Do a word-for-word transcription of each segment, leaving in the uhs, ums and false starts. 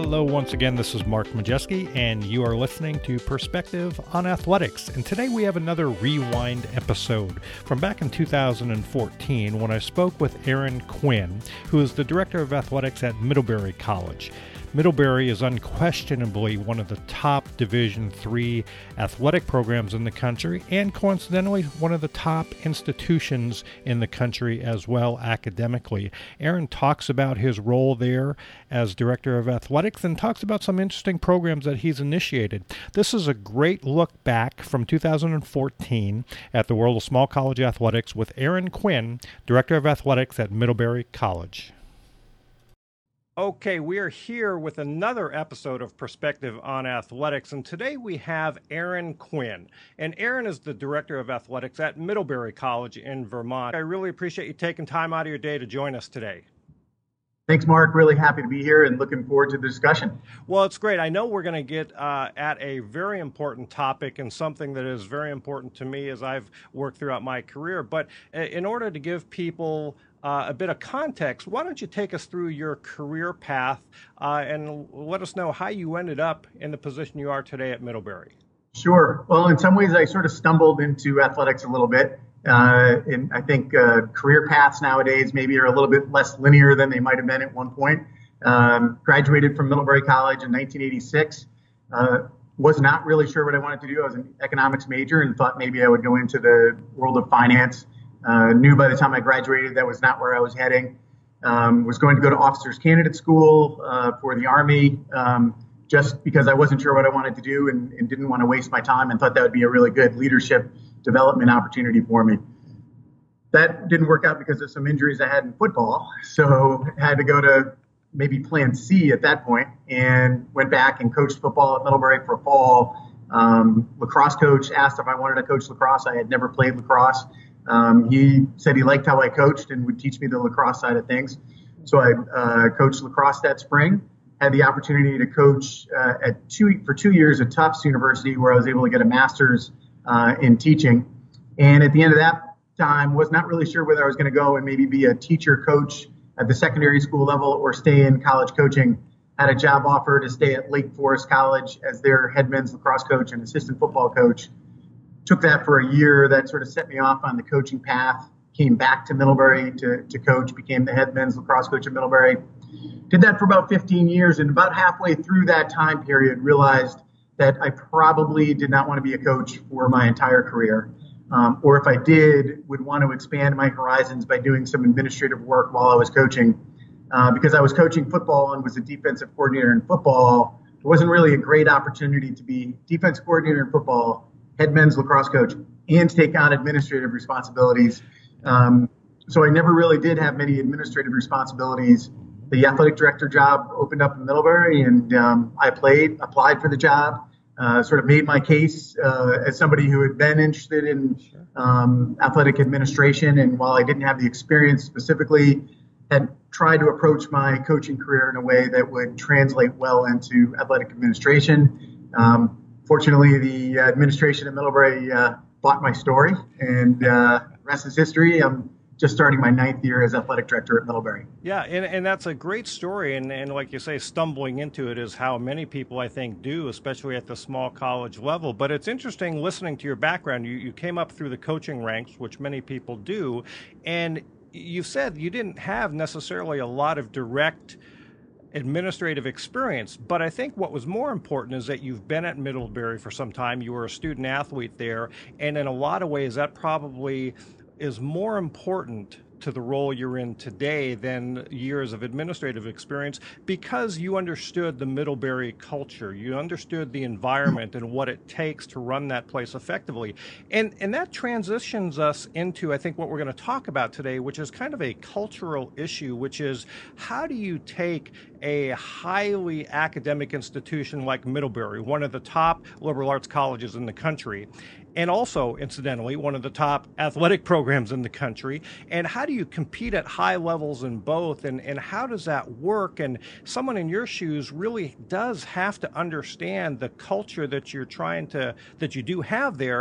Hello, once again, this is Mark Majeski, and you are listening to Perspective on Athletics. And today we have another rewind episode from back in two thousand fourteen when I spoke with Aaron Quinn, who is the Director of Athletics at Middlebury College. Middlebury is unquestionably one of the top Division three athletic programs in the country, and coincidentally, one of the top institutions in the country as well academically. Aaron talks about his role there as Director of Athletics and talks about some interesting programs that he's initiated. This is a great look back from two thousand fourteen at the world of small college athletics with Aaron Quinn, Director of Athletics at Middlebury College. Okay, we are here with another episode of Perspective on Athletics, and today we have Aaron Quinn. And Aaron is the Director of Athletics at Middlebury College in Vermont. I really appreciate you taking time out of your day to join us today. Thanks, Mark. Really happy to be here and looking forward to the discussion. Well, it's great. I know we're going to get uh, at a very important topic and something that is very important to me as I've worked throughout my career. But in order to give people Uh, a bit of context, why don't you take us through your career path uh, and let us know how you ended up in the position you are today at Middlebury? Sure. Well, in some ways, I sort of stumbled into athletics a little bit. Uh, and I think uh, career paths nowadays maybe are a little bit less linear than they might have been at one point. Um, graduated from Middlebury College in nineteen eighty-six. Uh, was not really sure what I wanted to do. I was an economics major and thought maybe I would go into the world of finance. Uh, knew by the time I graduated that was not where I was heading. Um, was going to go to officers candidate school uh, for the Army um, just because I wasn't sure what I wanted to do and, and didn't want to waste my time and thought that would be a really good leadership development opportunity for me. That didn't work out because of some injuries I had in football, so I had to go to maybe plan C at that point and went back and coached football at Middlebury for a fall. Um, lacrosse coach asked if I wanted to coach lacrosse. I had never played lacrosse. Um, he said he liked how I coached and would teach me the lacrosse side of things. So I uh, coached lacrosse that spring, had the opportunity to coach uh, at two for two years at Tufts University, where I was able to get a master's uh, in teaching. And at the end of that time, was not really sure whether I was going to go and maybe be a teacher coach at the secondary school level or stay in college coaching. Had a job offer to stay at Lake Forest College as their head men's lacrosse coach and assistant football coach. Took that for a year. That sort of set me off on the coaching path. Came back to Middlebury to, to coach, became the head men's lacrosse coach at Middlebury. Did that for about fifteen years, and about halfway through that time period, realized that I probably did not want to be a coach for my entire career. Um, or if I did, would want to expand my horizons by doing some administrative work while I was coaching. Uh, because I was coaching football and was a defensive coordinator in football, it wasn't really a great opportunity to be defense coordinator in football, head men's lacrosse coach, and take on administrative responsibilities. Um, so I never really did have many administrative responsibilities. The athletic director job opened up in Middlebury, and um, I played, applied for the job, uh, sort of made my case uh, as somebody who had been interested in um, athletic administration. And while I didn't have the experience specifically, had tried to approach my coaching career in a way that would translate well into athletic administration. Um, Fortunately, the administration at Middlebury uh, bought my story, and uh, the rest is history. I'm just starting my ninth year as athletic director at Middlebury. Yeah, and, and that's a great story, and, and like you say, stumbling into it is how many people, I think, do, especially at the small college level. But it's interesting listening to your background. You, you came up through the coaching ranks, which many people do, and you said you didn't have necessarily a lot of direct administrative experience, but I think what was more important is that you've been at Middlebury for some time. You were a student athlete there, and in a lot of ways that probably is more important to the role you're in today than years of administrative experience, because you understood the Middlebury culture, you understood the environment and what it takes to run that place effectively. And and that transitions us into, I think, what we're going to talk about today, which is kind of a cultural issue, which is how do you take a highly academic institution like Middlebury, one of the top liberal arts colleges in the country, and also, incidentally, one of the top athletic programs in the country. And how do you compete at high levels in both? And, and how does that work? And someone in your shoes really does have to understand the culture that you're trying to, that you do have there,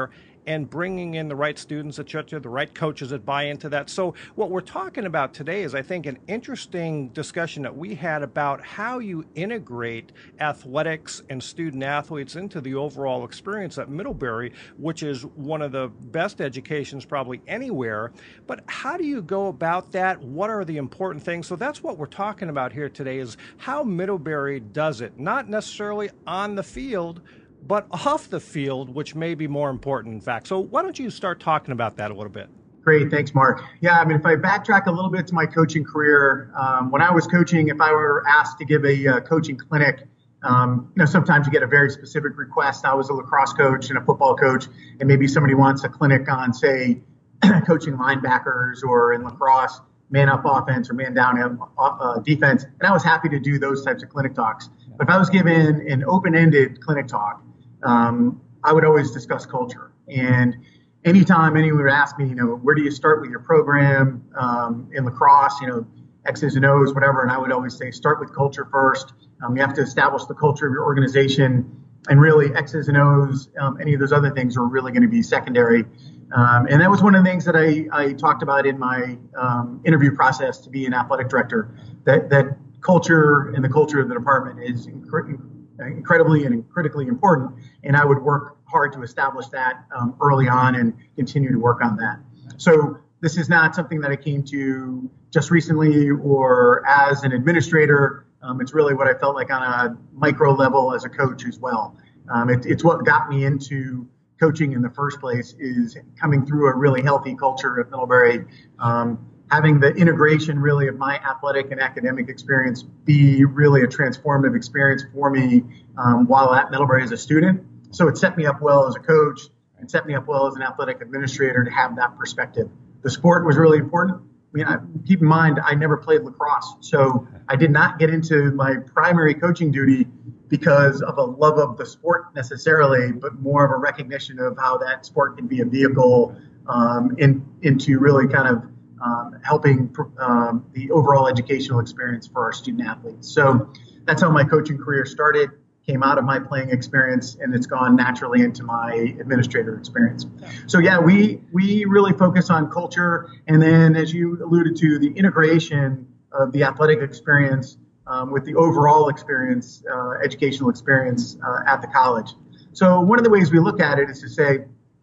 and bringing in the right students, et cetera, the right coaches that buy into that. So what we're talking about today is, I think, an interesting discussion that we had about how you integrate athletics and student athletes into the overall experience at Middlebury, which is one of the best educations probably anywhere. But how do you go about that? What are the important things? So that's what we're talking about here today, is how Middlebury does it, not necessarily on the field, but off the field, which may be more important, in fact. So why don't you start talking about that a little bit? Great. Thanks, Mark. Yeah, I mean, if I backtrack a little bit to my coaching career, um, when I was coaching, if I were asked to give a uh, coaching clinic, um, you know, sometimes you get a very specific request. I was a lacrosse coach and a football coach, and maybe somebody wants a clinic on, say, coaching linebackers, or in lacrosse, man up offense or man down uh, defense. And I was happy to do those types of clinic talks. But if I was given an open-ended clinic talk, um, I would always discuss culture. And anytime anyone would ask me, you know, where do you start with your program um, in lacrosse, you know, X's and O's, whatever, and I would always say, start with culture first. Um, you have to establish the culture of your organization, and really X's and O's, um, any of those other things are really going to be secondary. Um, and that was one of the things that I, I talked about in my um, interview process to be an athletic director, that, that culture and the culture of the department is incre- incredibly and critically important. And I would work hard to establish that um, early on and continue to work on that. So this is not something that I came to just recently or as an administrator. Um, it's really what I felt like on a micro level as a coach as well. Um, it, it's what got me into coaching in the first place, is coming through a really healthy culture at Middlebury, um, having the integration really of my athletic and academic experience be really a transformative experience for me um, while at Middlebury as a student. So it set me up well as a coach, and set me up well as an athletic administrator to have that perspective. The sport was really important. I mean, I, keep in mind, I never played lacrosse, so I did not get into my primary coaching duty because of a love of the sport necessarily, but more of a recognition of how that sport can be a vehicle um, in, into really kind of um, helping um, the overall educational experience for our student athletes. So that's how my coaching career started, came out of my playing experience, and it's gone naturally into my administrator experience. So yeah, we we really focus on culture, and then, as you alluded to, the integration of the athletic experience um, with the overall experience, uh, educational experience uh, at the college. So one of the ways we look at it is to say,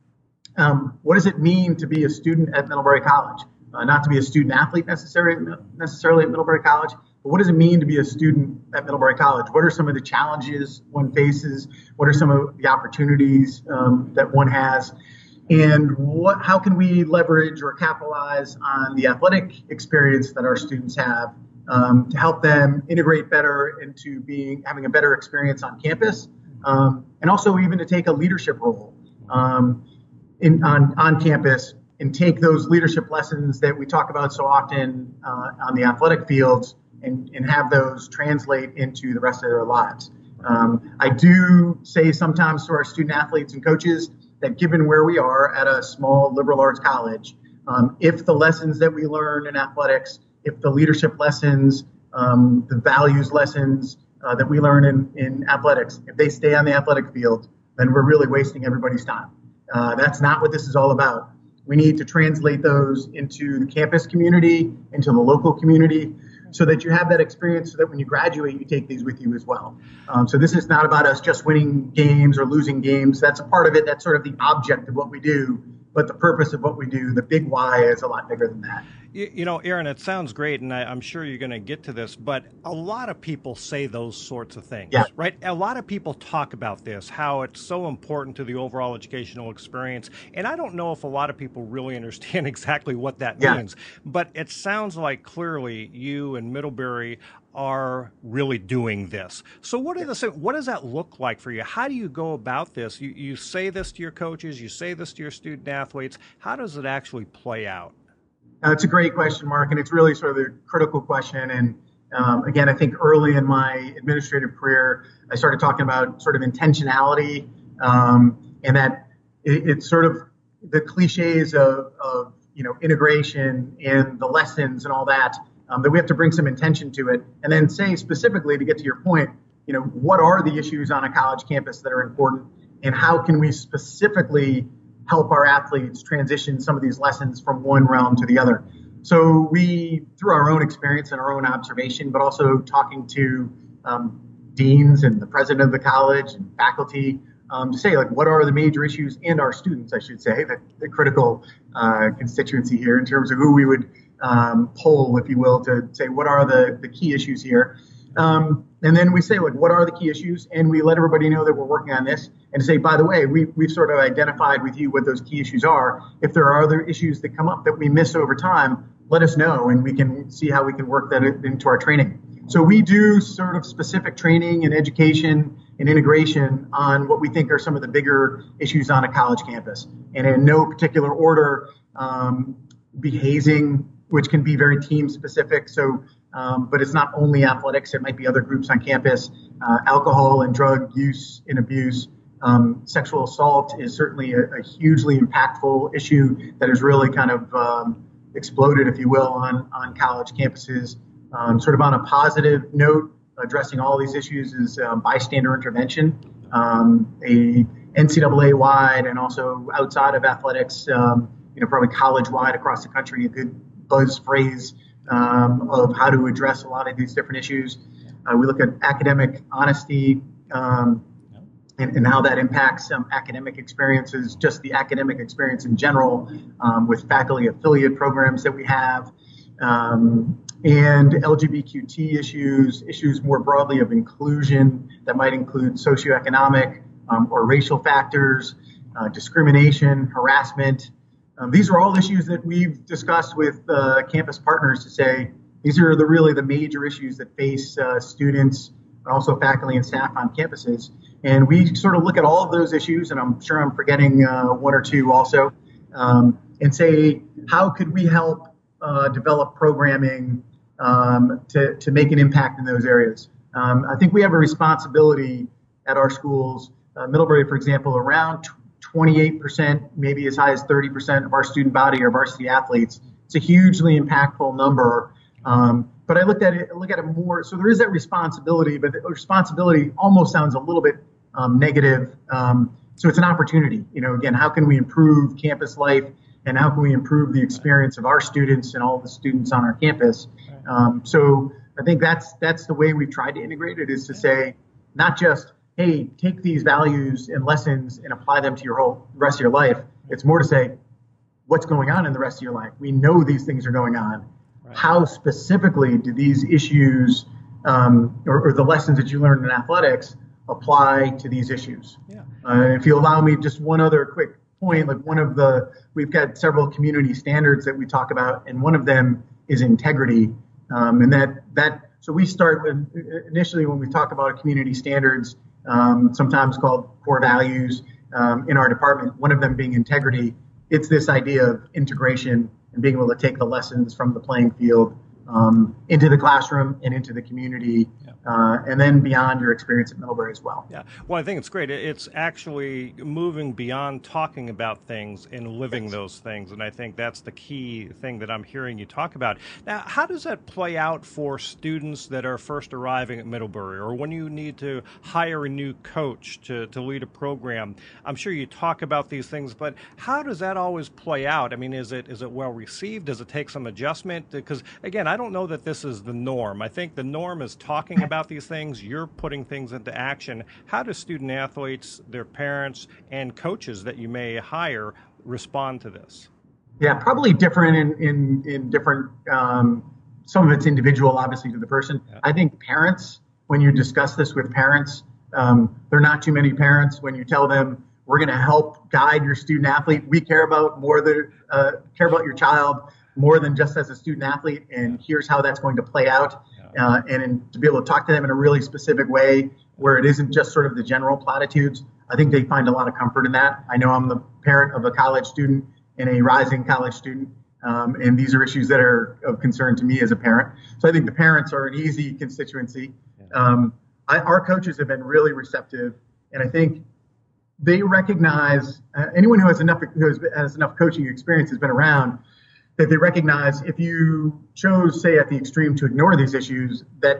um, what does it mean to be a student at Middlebury College? Uh, not to be a student athlete necessarily, necessarily at Middlebury College, but what does it mean to be a student at Middlebury College? What are some of the challenges one faces? What are some of the opportunities um, that one has? And what, how can we leverage or capitalize on the athletic experience that our students have um, to help them integrate better into being having a better experience on campus, um, and also even to take a leadership role um, in, on, on campus, and take those leadership lessons that we talk about so often uh, on the athletic fields, and, and have those translate into the rest of their lives. Um, I do say sometimes to our student athletes and coaches that given where we are at a small liberal arts college, um, if the lessons that we learn in athletics, if the leadership lessons, um, the values lessons uh, that we learn in, in athletics, if they stay on the athletic field, then we're really wasting everybody's time. Uh, that's not what this is all about. We need to translate those into the campus community, into the local community, so that you have that experience, so that when you graduate, you take these with you as well. Um, so this is not about us just winning games or losing games. That's a part of it. That's sort of the object of what we do. But the purpose of what we do, the big why, is a lot bigger than that. You, you know, Aaron, it sounds great, and I, I'm sure you're going to get to this, but a lot of people say those sorts of things, yeah. right? A lot of people talk about this, how it's so important to the overall educational experience, and I don't know if a lot of people really understand exactly what that yeah. means, but it sounds like clearly you and Middlebury are really doing this. So what, are the, what does that look like for you? How do you go about this? You, you say this to your coaches, you say this to your student athletes. How does it actually play out? Uh, it's a great question, Mark, and it's really sort of the critical question. And um, again, I think early in my administrative career, I started talking about sort of intentionality, um, and that it, it's sort of the cliches of, of you know integration and the lessons and all that. Um, that we have to bring some intention to it, and then say specifically, to get to your point, you know, what are the issues on a college campus that are important, and how can we specifically help our athletes transition some of these lessons from one realm to the other. So we, through our own experience and our own observation, but also talking to um, deans and the president of the college and faculty, um, to say, like, what are the major issues, and our students, I should say, the, the critical uh, constituency here in terms of who we would um, poll, if you will, to say what are the, the key issues here. Um, and then we say, like, what are the key issues? And we let everybody know that we're working on this, and to say, by the way, we, we've sort of identified with you what those key issues are. If there are other issues that come up that we miss over time, let us know, and we can see how we can work that into our training. So we do sort of specific training and education and integration on what we think are some of the bigger issues on a college campus. And in no particular order, um, be hazing, which can be very team specific. So, um, but it's not only athletics, it might be other groups on campus, uh, alcohol and drug use and abuse. Um, sexual assault is certainly a, a hugely impactful issue that has really kind of um, exploded, if you will, on, on college campuses. Um, sort of on a positive note, addressing all these issues is um, bystander intervention, um, a N C double A-wide and also outside of athletics, um, you know, probably college-wide across the country, a good buzz phrase um, of how to address a lot of these different issues. Uh, we look at academic honesty um, and, and how that impacts um, academic experiences, just the academic experience in general, um, with faculty affiliate programs that we have. Um, and L G B T Q issues, issues more broadly of inclusion that might include socioeconomic um, or racial factors, uh, discrimination, harassment. Um, these are all issues that we've discussed with uh, campus partners to say these are the really the major issues that face uh, students and also faculty and staff on campuses. And we sort of look at all of those issues, and I'm sure I'm forgetting uh, one or two also, um, and say, how could we help Uh, develop programming um, to, to make an impact in those areas. Um, I think we have a responsibility at our schools. Uh, Middlebury, for example, around twenty-eight percent, maybe as high as thirty percent of our student body are varsity athletes. It's a hugely impactful number. Um, but I looked at it, look at it more. So there is that responsibility, but the responsibility almost sounds a little bit um, negative. Um, so it's an opportunity. You know, again, how can we improve campus life? And how can we improve the experience of our students and all the students on our campus? Um, so I think that's that's the way we've tried to integrate it, is to say, not just, hey, take these values and lessons and apply them to your whole rest of your life. It's more to say, what's going on in the rest of your life? We know these things are going on. Right. How specifically do these issues um, or, or the lessons that you learned in athletics apply to these issues? Yeah. Uh, if you allow me just one other quick point, like one of the, we've got several community standards that we talk about, and one of them is integrity. Um, and that, that, so we start with, initially when we talk about community standards, um, sometimes called core values um, in our department, one of them being integrity. It's this idea of integration and being able to take the lessons from the playing field um, into the classroom and into the community, yeah. uh, and then beyond your experience at Middlebury as well. Yeah, well, I think it's great. It's actually moving beyond talking about things and living yes. those things, and I think that's the key thing that I'm hearing you talk about. Now, how does that play out for students that are first arriving at Middlebury, or when you need to hire a new coach to, to lead a program? I'm sure you talk about these things, but how does that always play out? I mean, is it is it well received? Does it take some adjustment? Because, again, I don't know that this is the norm. I think the norm is talking about these things. You're putting things into action. How do student athletes, their parents, and coaches that you may hire respond to this? Yeah, probably different in in, in different, um, some of it's individual, obviously, to the person. Yeah. I think parents, when you discuss this with parents, um, there are not too many parents when you tell them, we're going to help guide your student athlete. We care about more than, uh, care about your child more than just as a student athlete, and here's how that's going to play out. Uh, and in, to be able to talk to them in a really specific way where it isn't just sort of the general platitudes, I think they find a lot of comfort in that. I know I'm the parent of a college student and a rising college student, um, and these are issues that are of concern to me as a parent. So I think the parents are an easy constituency. Um, I, our coaches have been really receptive, and I think they recognize, uh, anyone who has enough who has, has enough coaching experience has been around, that they recognize if you chose, say, at the extreme to ignore these issues, that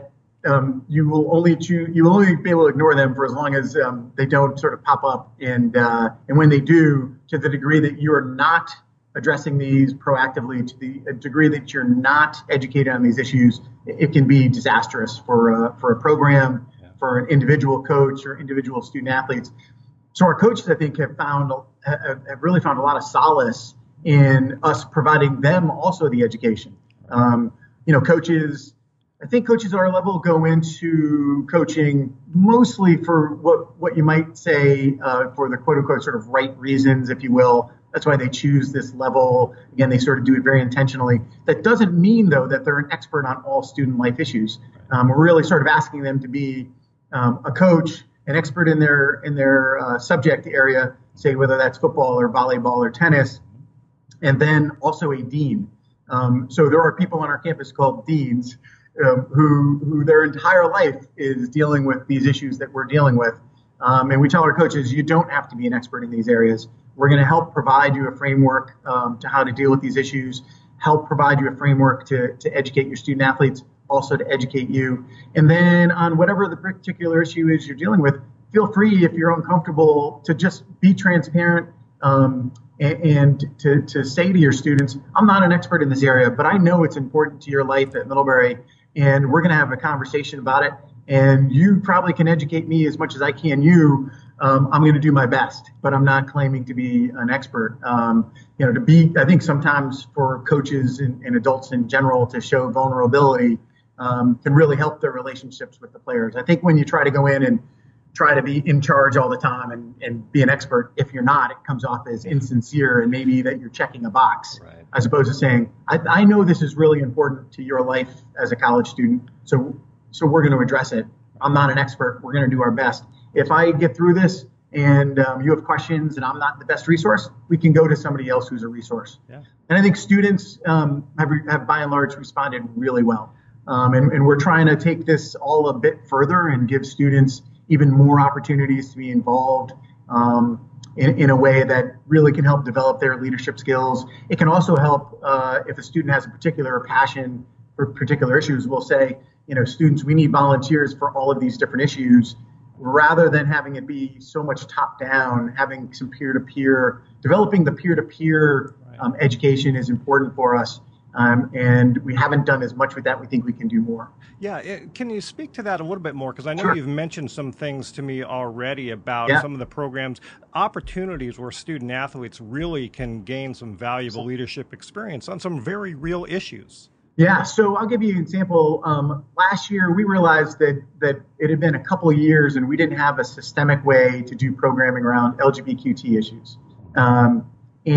um, you will only choose, you will only be able to ignore them for as long as um, they don't sort of pop up. And uh, and when they do, to the degree that you are not addressing these proactively, to the degree that you're not educated on these issues, it can be disastrous for a, for a program, yeah. for an individual coach or individual student athletes. So our coaches, I think, have found have really found a lot of solace in us providing them also the education. Um, you know, coaches. I think coaches at our level go into coaching mostly for what, what you might say uh, for the quote unquote sort of right reasons, if you will. That's why they choose this level. Again, they sort of do it very intentionally. That doesn't mean, though, that they're an expert on all student life issues. Um, we're really sort of asking them to be um, a coach, an expert in their in their uh, subject area, say whether that's football or volleyball or tennis, and then also a dean. Um, so there are people on our campus called deans. Um, who, who their entire life is dealing with these issues that we're dealing with. Um, and we tell our coaches, you don't have to be an expert in these areas. We're going to help provide you a framework um, to how to deal with these issues, help provide you a framework to, to educate your student athletes, also to educate you. And then on whatever the particular issue is you're dealing with, feel free, if you're uncomfortable, to just be transparent um, and, and to, to say to your students, I'm not an expert in this area, but I know it's important to your life at Middlebury. And we're going to have a conversation about it. And you probably can educate me as much as I can you. Um, I'm going to do my best, but I'm not claiming to be an expert. Um, you know, to be, I think sometimes for coaches and, and adults in general to show vulnerability um, can really help their relationships with the players. I think when you try to go in and try to be in charge all the time and, and be an expert, if you're not, it comes off as insincere and maybe that you're checking a box, right, as opposed to saying, I, I know this is really important to your life as a college student, so so we're going to address it. I'm not an expert. We're going to do our best. If I get through this and um, you have questions and I'm not the best resource, we can go to somebody else who's a resource. Yeah. And I think students um, have, have by and large responded really well. Um, and, and we're trying to take this all a bit further and give students even more opportunities to be involved um, in, in a way that really can help develop their leadership skills. It can also help uh, if a student has a particular passion for particular issues. We'll say, you know, students, we need volunteers for all of these different issues, rather than having it be so much top down, having some peer-to-peer, developing the peer-to-peer um, education is important for us. Um, and we haven't done as much with that. We think we can do more. Yeah. It, can you speak to that a little bit more? Because I know Sure. you've mentioned some things to me already about yeah. some of the programs, opportunities where student athletes really can gain some valuable leadership experience on some very real issues. Yeah. So I'll give you an example. Um, last year, we realized that that it had been a couple of years and we didn't have a systemic way to do programming around L G B T Q issues. Um,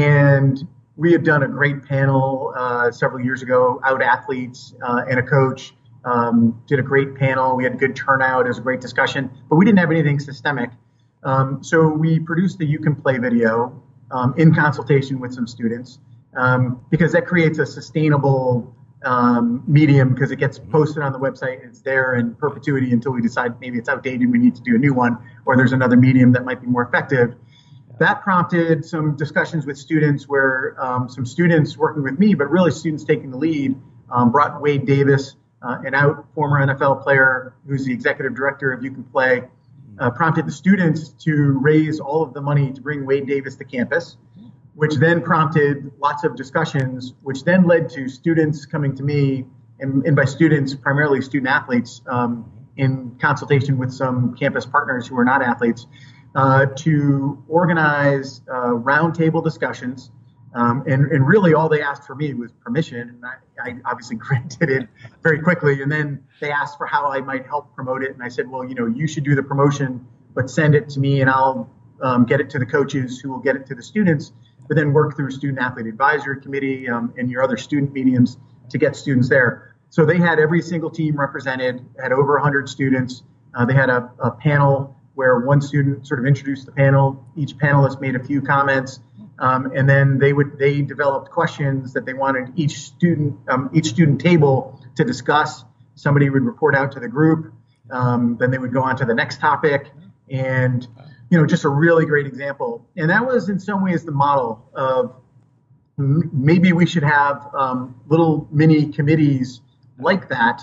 and we had done a great panel uh, several years ago, out athletes uh, and a coach um, did a great panel. We had a good turnout. It was a great discussion, but we didn't have anything systemic. Um, so we produced the You Can Play video um, in consultation with some students um, because that creates a sustainable um, medium because it gets posted on the website. It's there in perpetuity until we decide maybe it's outdated. We need to do a new one, or there's another medium that might be more effective. That prompted some discussions with students where um, some students working with me, but really students taking the lead, um, brought Wade Davis, uh, an out former N F L player who's the executive director of You Can Play, uh, prompted the students to raise all of the money to bring Wade Davis to campus, which then prompted lots of discussions, which then led to students coming to me, and, and by students, primarily student athletes, um, in consultation with some campus partners who are not athletes, Uh, to organize uh, roundtable discussions. Um, and, and really all they asked for me was permission. And I, I obviously granted it very quickly. And then they asked for how I might help promote it. And I said, well, you know, you should do the promotion, but send it to me and I'll um, get it to the coaches who will get it to the students, but then work through Student Athlete Advisory Committee um, and your other student mediums to get students there. So they had every single team represented, had over one hundred students. Uh, they had a, a panel where one student sort of introduced the panel. Each panelist made a few comments, um, and then they would they developed questions that they wanted each student um, each student table to discuss. Somebody would report out to the group. Um, then they would go on to the next topic, and you know, just a really great example. And that was in some ways the model of m- maybe we should have um, little mini committees like that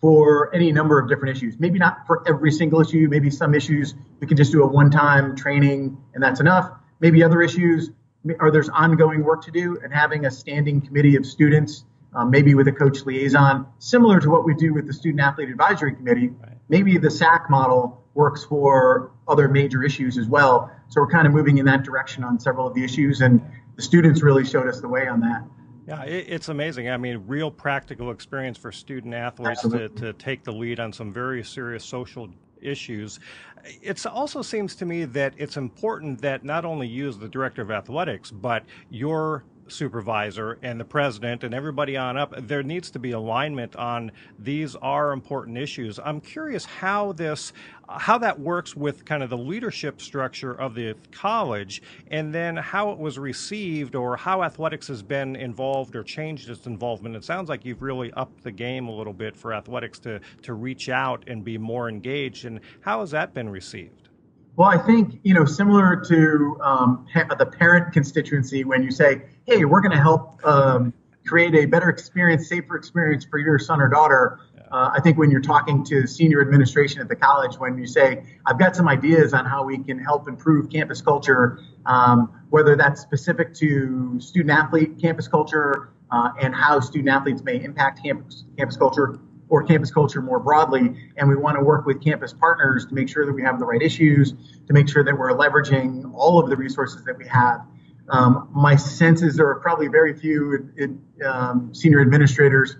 for any number of different issues. Maybe not for every single issue. Maybe some issues we can just do a one-time training and that's enough. Maybe other issues, or there's ongoing work to do, and having a standing committee of students, um, maybe with a coach liaison, similar to what we do with the Student Athlete Advisory Committee. Right. Maybe the S A C model works for other major issues as well. So we're kind of moving in that direction on several of the issues, and the students really showed us the way on that. Yeah, it, it's amazing. I mean, real practical experience for student athletes to, to take the lead on some very serious social issues. It also seems to me that it's important that not only you as the director of athletics, but your supervisor and the president and everybody on up, there needs to be alignment on these are important issues. I'm curious how this, how that works with kind of the leadership structure of the college, and then how it was received, or how athletics has been involved or changed its involvement. It sounds like you've really upped the game a little bit for athletics to, to reach out and be more engaged. And how has that been received? Well, I think, you know, similar to um, the parent constituency, when you say, hey, we're going to help um, create a better experience, safer experience for your son or daughter. Yeah. Uh, I think when you're talking to senior administration at the college, when you say, I've got some ideas on how we can help improve campus culture, um, whether that's specific to student athlete campus culture uh, and how student athletes may impact campus, campus culture, or campus culture more broadly, and we want to work with campus partners to make sure that we have the right issues, to make sure that we're leveraging all of the resources that we have. Um, my sense is there are probably very few it, um, senior administrators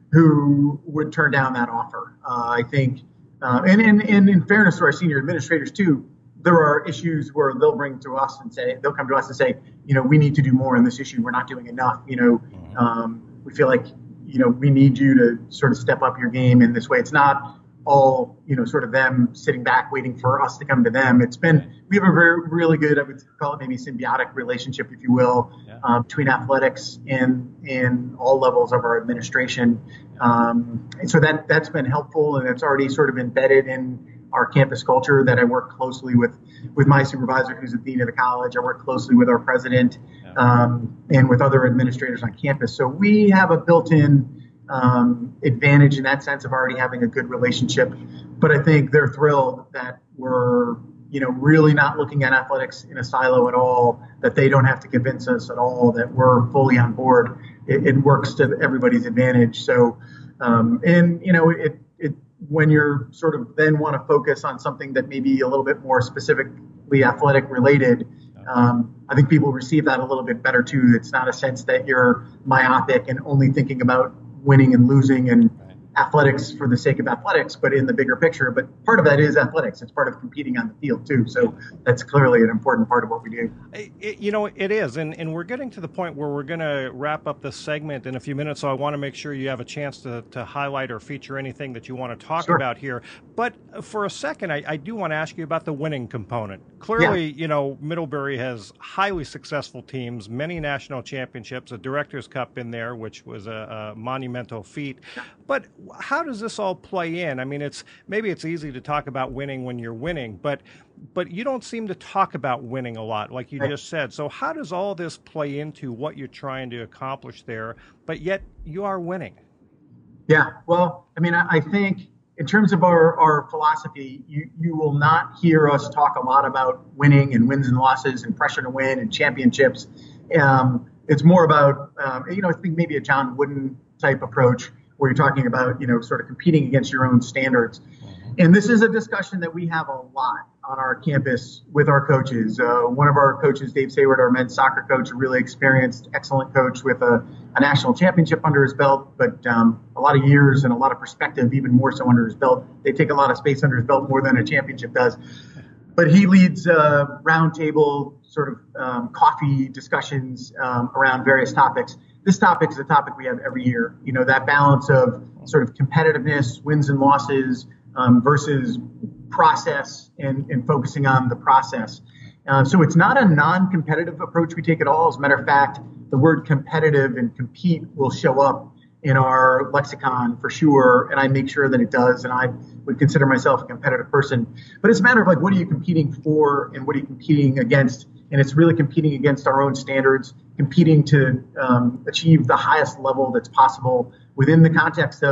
who would turn down that offer. Uh, I think, uh, and, and, and in fairness to our senior administrators too, there are issues where they'll bring to us and say, they'll come to us and say, you know, we need to do more in this issue. We're not doing enough. You know, um, we feel like, you know, we need you to sort of step up your game in this way. It's not all, you know, sort of them sitting back waiting for us to come to them. It's been, we have a very, really good, I would call it maybe symbiotic relationship, if you will, yeah. um, between athletics and, and all levels of our administration. Um, and so that, that's been helpful, and it's already sort of embedded in our campus culture that I work closely with, with my supervisor, who's the dean of the college. I work closely with our president yeah. um, and with other administrators on campus. So we have a built-in um, advantage in that sense of already having a good relationship. But I think they're thrilled that we're, you know, really not looking at athletics in a silo at all, that they don't have to convince us at all, that we're fully on board. It, it works to everybody's advantage. So, um, and, you know, it, it, when you're sort of then want to focus on something that may be a little bit more specifically athletic related, um, I think people receive that a little bit better too. It's not a sense that you're myopic and only thinking about winning and losing and athletics for the sake of athletics, but in the bigger picture. But part of that is athletics. It's part of competing on the field too. So that's clearly an important part of what we do. It, you know, it is. And, and we're getting to the point where we're going to wrap up this segment in a few minutes. So I want to make sure you have a chance to, to highlight or feature anything that you want to talk sure. about here. But for a second, I, I do want to ask you about the winning component. Clearly, yeah. you know, Middlebury has highly successful teams, many national championships, a Director's Cup in there, which was a, a monumental feat. But how does this all play in? I mean, it's maybe it's easy to talk about winning when you're winning, but but you don't seem to talk about winning a lot, like you right. just said. So how does all this play into what you're trying to accomplish there, but yet you are winning? Yeah, well, I mean, I, I think in terms of our, our philosophy, you, you will not hear us talk a lot about winning and wins and losses and pressure to win and championships. Um, it's more about, um, you know, I think maybe a John Wooden type approach, where you're talking about, you know, sort of competing against your own standards. And this is a discussion that we have a lot on our campus with our coaches. Uh, one of our coaches, Dave Sayward, our men's soccer coach, a really experienced, excellent coach with a, a national championship under his belt, but um, a lot of years and a lot of perspective, even more so under his belt. They take a lot of space under his belt, more than a championship does. But he leads uh, roundtable sort of um, coffee discussions um, around various topics. This topic is a topic we have every year. You know, that balance of sort of competitiveness, wins and losses, um, versus process and, and focusing on the process. Uh, so it's not a non-competitive approach we take at all. As a matter of fact, the word competitive and compete will show up in our lexicon for sure, and I make sure that it does, and I would consider myself a competitive person. But it's a matter of like, what are you competing for and what are you competing against? And it's really competing against our own standards, competing to um, achieve the highest level that's possible within the context of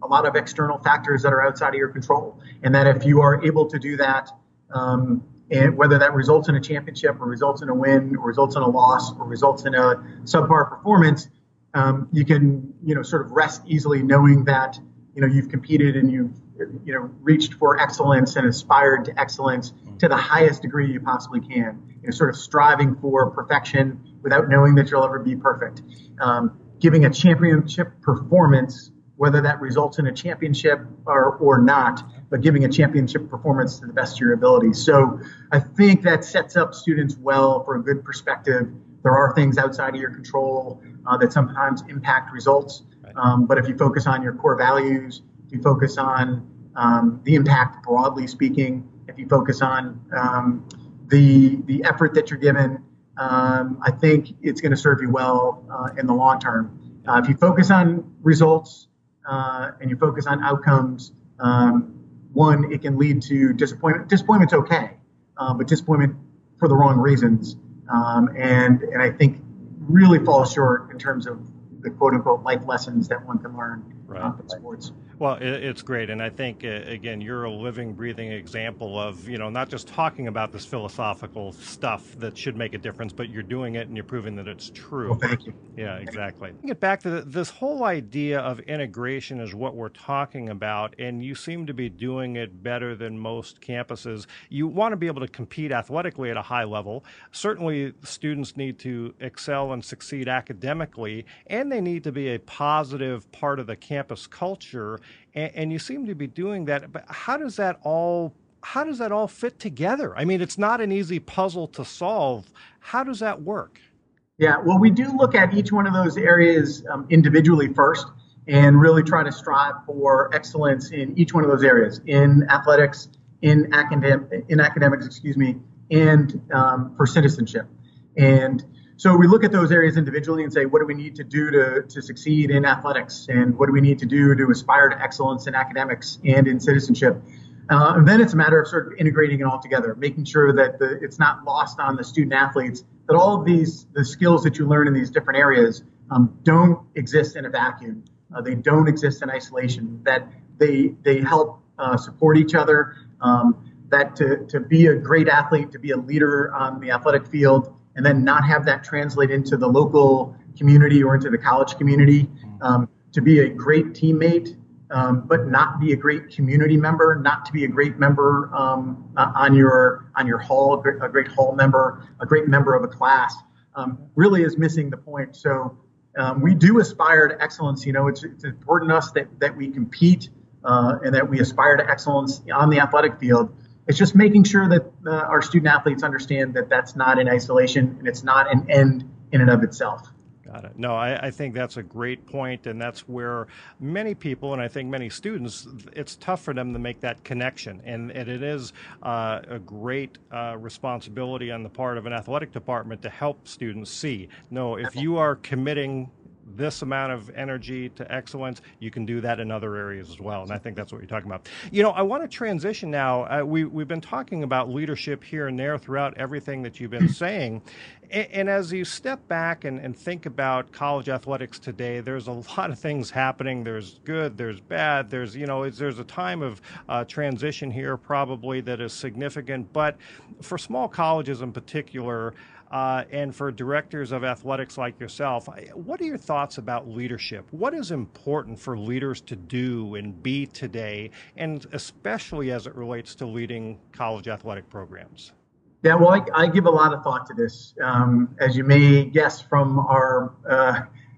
a lot of external factors that are outside of your control. And that if you are able to do that, um, and whether that results in a championship or results in a win or results in a loss or results in a subpar performance, um, you can, you know, sort of rest easily knowing that, you know, you've competed and you've, you know, reached for excellence and aspired to excellence to the highest degree you possibly can. You know, sort of striving for perfection without knowing that you'll ever be perfect. Um, giving a championship performance, whether that results in a championship or, or not, but giving a championship performance to the best of your ability. So I think that sets up students well for a good perspective. There are things outside of your control uh, that sometimes impact results. Um, but if you focus on your core values, if you focus on um, the impact broadly speaking, if you focus on um, the the effort that you're given, um, I think it's going to serve you well uh, in the long term. Uh, if you focus on results uh, and you focus on outcomes, um, one, it can lead to disappointment. Disappointment's okay, uh, but disappointment for the wrong reasons, um, and and I think really falls short in terms of the quote unquote life lessons that one can learn right. uh, from sports. Well, it's great. And I think, uh, again, you're a living, breathing example of, you know, not just talking about this philosophical stuff that should make a difference, but you're doing it and you're proving that it's true. Well, thank you. Yeah, exactly. Get back to the, this whole idea of integration is what we're talking about, and you seem to be doing it better than most campuses. You want to be able to compete athletically at a high level. Certainly, students need to excel and succeed academically, and they need to be a positive part of the campus culture. And, and you seem to be doing that, but how does that all how does that all fit together? I mean, it's not an easy puzzle to solve. How does that work? Yeah, well, we do look at each one of those areas um, individually first, and really try to strive for excellence in each one of those areas, in athletics, in academic, in academics, excuse me, and um, for citizenship. And so we look at those areas individually and say, what do we need to do to, to succeed in athletics? And what do we need to do to aspire to excellence in academics and in citizenship? Uh, and then it's a matter of sort of integrating it all together, making sure that the, it's not lost on the student athletes, that all of these, the skills that you learn in these different areas um, don't exist in a vacuum. Uh, they don't exist in isolation, that they, they help uh, support each other, um, that to, to be a great athlete, to be a leader on the athletic field, and then not have that translate into the local community or into the college community, um, to be a great teammate, um, but not be a great community member, not to be a great member um, uh, on your on your hall, a great, a great hall member, a great member of a class, um, really is missing the point. So um, we do aspire to excellence. You know, it's, it's important to us that, that we compete uh, and that we aspire to excellence on the athletic field. It's just making sure that uh, our student athletes understand that that's not in isolation and it's not an end in and of itself. Got it. No, I, I think that's a great point, and that's where many people, and I think many students, it's tough for them to make that connection, and, and it is uh, a great uh, responsibility on the part of an athletic department to help students see, no, if you are committing this amount of energy to excellence, you can do that in other areas as well. And I think that's what you're talking about. You know, I want to transition now. Uh, we, we've been talking about leadership here and there throughout everything that you've been saying. And, and as you step back and, and think about college athletics today, there's a lot of things happening. There's good, there's bad. There's, you know, it's, there's a time of uh, transition here probably that is significant. But for small colleges in particular, Uh, and for directors of athletics like yourself, what are your thoughts about leadership? What is important for leaders to do and be today, and especially as it relates to leading college athletic programs? Yeah, well, I, I give a lot of thought to this. Um, as you may guess from our uh,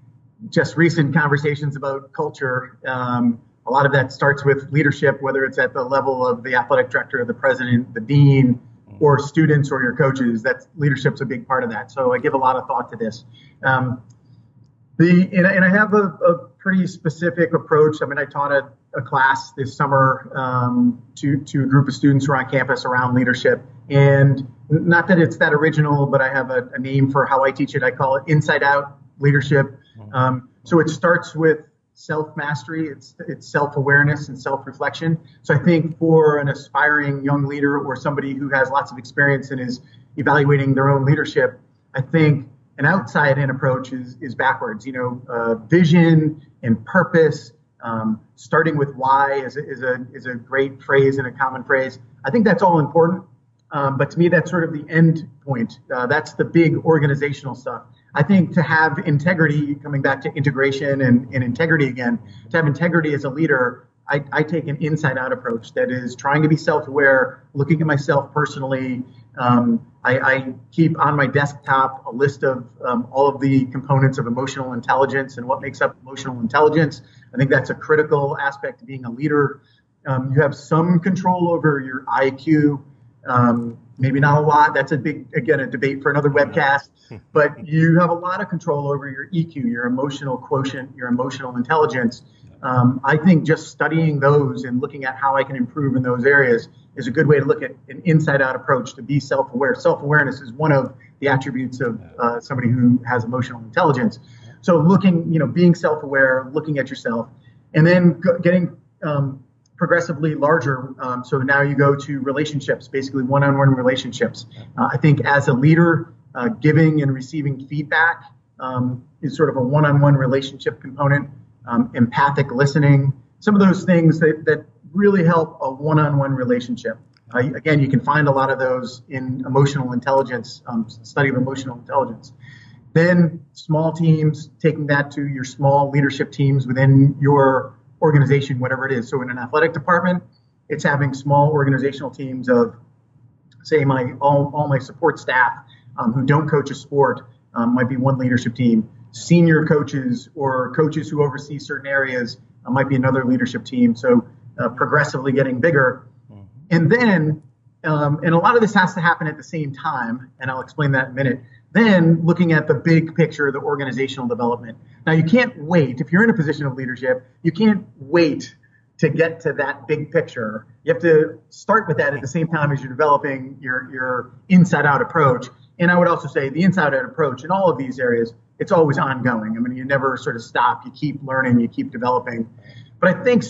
just recent conversations about culture, um, a lot of that starts with leadership, whether it's at the level of the athletic director, the president, the dean, or students or your coaches. That leadership's a big part of that. So I give a lot of thought to this. Um, the and, and I have a, a pretty specific approach. I mean, I taught a, a class this summer um, to to a group of students who are on campus around leadership. And not that it's that original, but I have a, a name for how I teach it. I call it inside out leadership. Um, so it starts with self-mastery, it's it's self-awareness and self-reflection. So I think for an aspiring young leader or somebody who has lots of experience and is evaluating their own leadership, I think an outside-in approach is is backwards. You know, uh, vision and purpose, Um, starting with why is a, is a is a great phrase and a common phrase. I think that's all important. Um, but to me, that's sort of the end point. Uh, that's the big organizational stuff. I think to have integrity, coming back to integration and, and integrity again, to have integrity as a leader, I, I take an inside-out approach that is trying to be self-aware, looking at myself personally. Um, I, I keep on my desktop a list of um, all of the components of emotional intelligence and what makes up emotional intelligence. I think that's a critical aspect of being a leader. Um, you have some control over your I Q. Um, maybe not a lot. That's a big, again, a debate for another webcast. But you have a lot of control over your E Q, your emotional quotient, your emotional intelligence. Um, I think just studying those and looking at how I can improve in those areas is a good way to look at an inside-out approach to be self-aware. Self-awareness is one of the attributes of uh, somebody who has emotional intelligence. So looking, you know, being self-aware, looking at yourself, and then go, getting um, progressively larger. Um, so now you go to relationships, basically one-on-one relationships. Uh, I think as a leader, uh, giving and receiving feedback um, is sort of a one-on-one relationship component. Um, empathic listening, some of those things that, that really help a one-on-one relationship. Uh, again, you can find a lot of those in emotional intelligence, um, study of emotional intelligence. Then small teams, taking that to your small leadership teams within your organization, whatever it is. So in an athletic department, it's having small organizational teams of, say, my all, all my support staff um, who don't coach a sport um, might be one leadership team. Senior coaches or coaches who oversee certain areas uh, might be another leadership team. So uh, progressively getting bigger. Mm-hmm. And then, um, and a lot of this has to happen at the same time, and I'll explain that in a minute. Then looking at the big picture, the organizational development. Now, you can't wait. If you're in a position of leadership, you can't wait to get to that big picture. You have to start with that at the same time as you're developing your, your inside-out approach. And I would also say the inside-out approach in all of these areas, it's always ongoing. I mean, you never sort of stop. You keep learning, you keep developing. But I think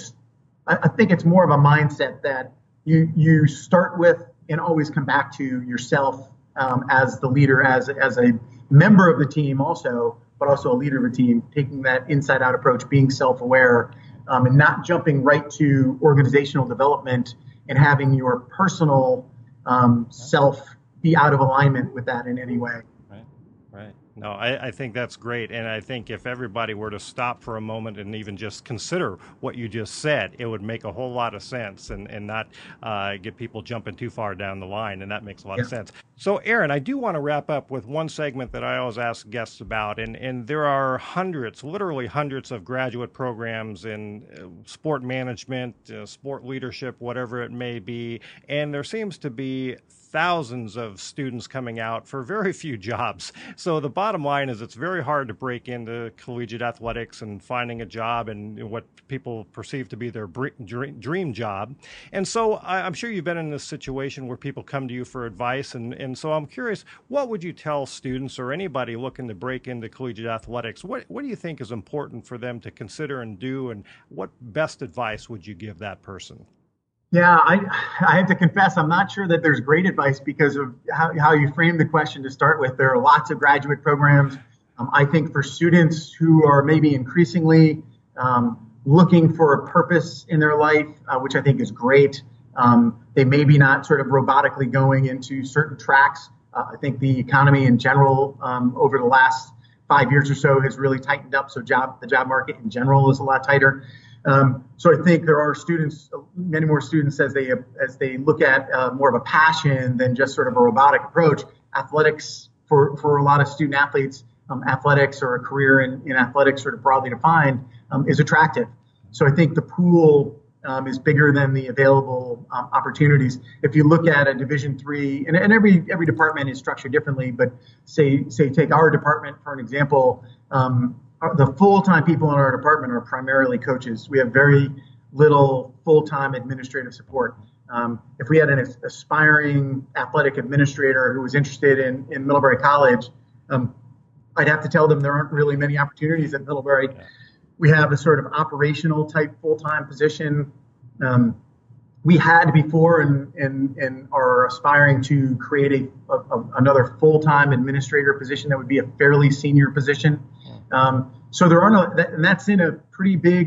I think it's more of a mindset that you you start with and always come back to yourself um, as the leader, as as a member of the team, also, but also a leader of a team, taking that inside-out approach, being self-aware, um, and not jumping right to organizational development and having your personal um, self be out of alignment with that in any way. Right. Right. No, I, I think that's great. And I think if everybody were to stop for a moment and even just consider what you just said, it would make a whole lot of sense and, and not uh, get people jumping too far down the line. And that makes a lot yeah. of sense. So, Aaron, I do want to wrap up with one segment that I always ask guests about. And, and there are hundreds, literally hundreds of graduate programs in uh, sport management, uh, sport leadership, whatever it may be. And there seems to be thousands of students coming out for very few jobs. So the bottom line is it's very hard to break into collegiate athletics and finding a job and what people perceive to be their dream job. And so I'm sure you've been in this situation where people come to you for advice. And, and so I'm curious, what would you tell students or anybody looking to break into collegiate athletics? What, what do you think is important for them to consider and do? And what best advice would you give that person? Yeah, I I have to confess, I'm not sure that there's great advice because of how, how you framed the question to start with. There are lots of graduate programs. Um, I think for students who are maybe increasingly um, looking for a purpose in their life, uh, which I think is great, um, they may be not sort of robotically going into certain tracks. Uh, I think the economy in general um, over the last five years or so has really tightened up. So job the job market in general is a lot tighter. Um, so I think there are students, many more students, as they as they look at uh, more of a passion than just sort of a robotic approach. Athletics for for a lot of student athletes, um, athletics or a career in, in athletics, sort of broadly defined, um, is attractive. So I think the pool um, is bigger than the available um, opportunities. If you look at a Division three, and, and every every department is structured differently, but say say take our department for an example. Um, The full-time people in our department are primarily coaches. We have very little full-time administrative support. Um, if we had an aspiring athletic administrator who was interested in, in Middlebury College, um, I'd have to tell them there aren't really many opportunities at Middlebury. We have a sort of operational type full-time position. Um, we had before and, and, and are aspiring to create a, a, another full-time administrator position that would be a fairly senior position. Um, so there are no, that, and that's in a pretty big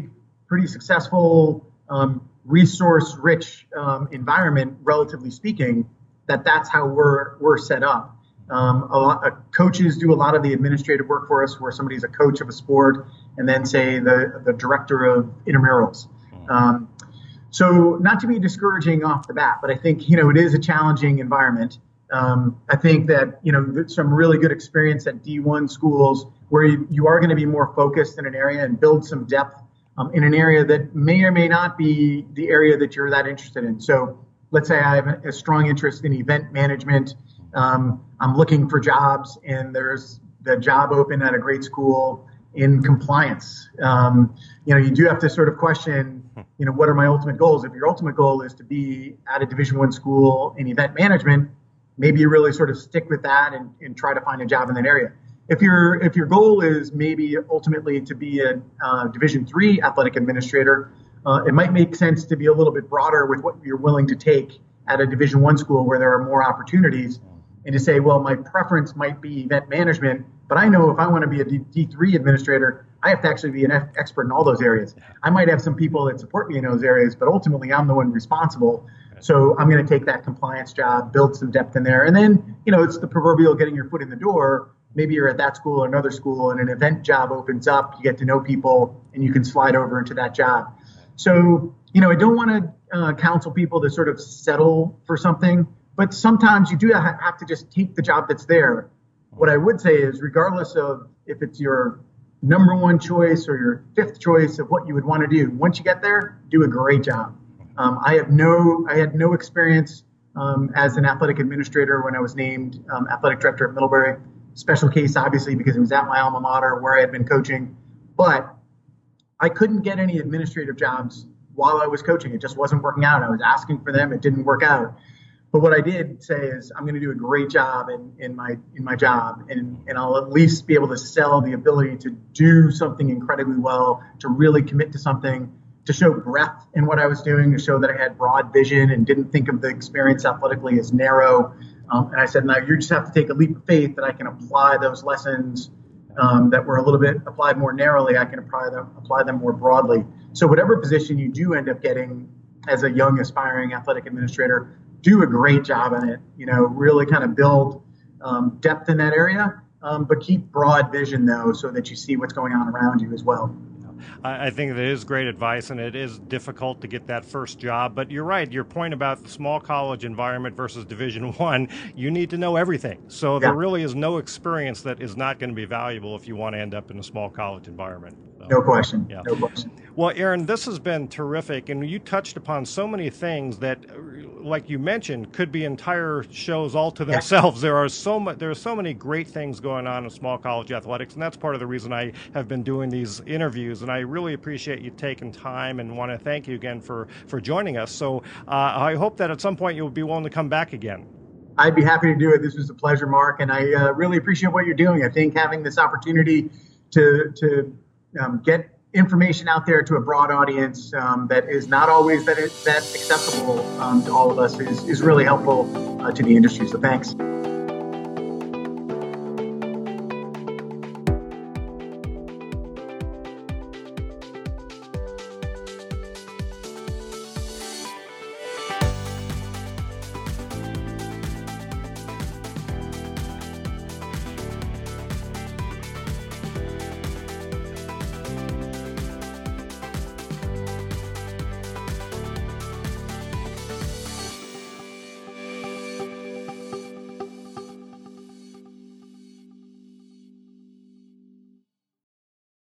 pretty successful, um, resource-rich um, environment, relatively speaking, that that's how we're we're set up. Um, a lot, uh, coaches do a lot of the administrative work for us, where somebody's a coach of a sport, and then say the the director of intramurals. Um, so not to be discouraging off the bat, but I think, you know, it is a challenging environment. Um, I think that, you know, there's some really good experience at D one schools where you, you are going to be more focused in an area and build some depth um, in an area that may or may not be the area that you're that interested in. So let's say I have a, a strong interest in event management. Um, I'm looking for jobs, and there's the job open at a great school in compliance. Um, you know, you do have to sort of question, you know, what are my ultimate goals? If your ultimate goal is to be at a Division One school in event management, maybe you really sort of stick with that and, and try to find a job in that area. If your if your goal is maybe ultimately to be a uh, Division Three athletic administrator, uh, it might make sense to be a little bit broader with what you're willing to take at a Division One school where there are more opportunities, and to say, well, my preference might be event management, but I know if I want to be a D three administrator, I have to actually be an expert in all those areas. I might have some people that support me in those areas, but ultimately I'm the one responsible. So I'm going to take that compliance job, build some depth in there. And then, you know, it's the proverbial getting your foot in the door. Maybe you're at that school or another school and an event job opens up, you get to know people, and you can slide over into that job. So, you know, I don't want to uh, counsel people to sort of settle for something, but sometimes you do have to just take the job that's there. What I would say is, regardless of if it's your number one choice or your fifth choice of what you would want to do, once you get there, do a great job. Um, I have no, I had no experience um, as an athletic administrator when I was named um, athletic director at Middlebury. Special case, obviously, because it was at my alma mater where I had been coaching. But I couldn't get any administrative jobs while I was coaching. It just wasn't working out. I was asking for them. It didn't work out. But what I did say is, I'm going to do a great job in, in my in my job, and, and I'll at least be able to sell the ability to do something incredibly well, to really commit to something, to show breadth in what I was doing, to show that I had broad vision and didn't think of the experience athletically as narrow. Um, and I said, now you just have to take a leap of faith that I can apply those lessons um, that were a little bit applied more narrowly. I can apply them, apply them more broadly. So whatever position you do end up getting as a young aspiring athletic administrator, do a great job in it. You know, really kind of build um, depth in that area, um, but keep broad vision though, so that you see what's going on around you as well. I think that is great advice, and it is difficult to get that first job. But you're right. Your point about the small college environment versus Division One, you need to know everything. So yeah. There really is no experience that is not going to be valuable if you want to end up in a small college environment. So, no question. Yeah. No question. Well, Aaron, this has been terrific, and you touched upon so many things that, like you mentioned, could be entire shows all to themselves. Yeah. There are so much. There are so many great things going on in small college athletics, and that's part of the reason I have been doing these interviews. And I really appreciate you taking time, and want to thank you again for for joining us. So uh, I hope that at some point you'll be willing to come back again. I'd be happy to do it. This was a pleasure, Mark, and I uh, really appreciate what you're doing. I think having this opportunity to to um, get information out there to a broad audience um, that is not always that that accessible um, to all of us is is really helpful uh, to the industry. So thanks.